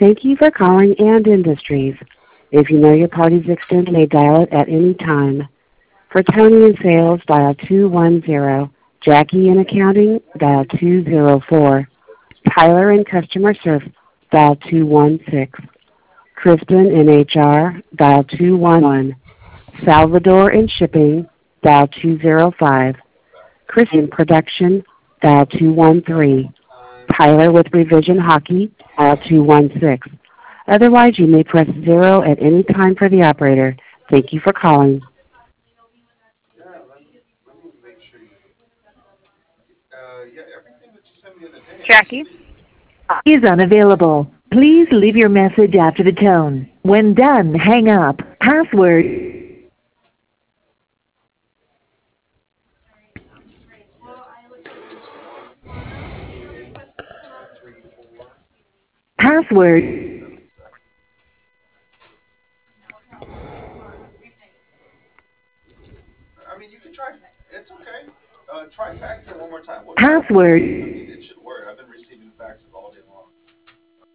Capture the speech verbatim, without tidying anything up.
Thank you for calling And Industries. If you know your party's extension, you may dial it at any time. For Tony in sales, dial two one zero. Jackie in accounting, dial two zero four. Tyler in customer service, dial two one six. Kristen in H R, dial two one one. Salvador in shipping, dial two zero five. Chris in production, dial two one three. Tyler with Revision Hockey, dial two one six. Otherwise, you may press zero at any time for the operator. Thank you for calling. Yeah, let me let me make sure you. Uh, yeah, everything that you sent me the other day, Jackie? actually. Is unavailable. Please leave your message after the tone. When done, hang up. Password. It's one five two three four Password. seven seven. I mean, you can try. It's okay. Uh, try faxing it one more time. We'll try it one more time. I Password. mean, it should work. I've been receiving faxes all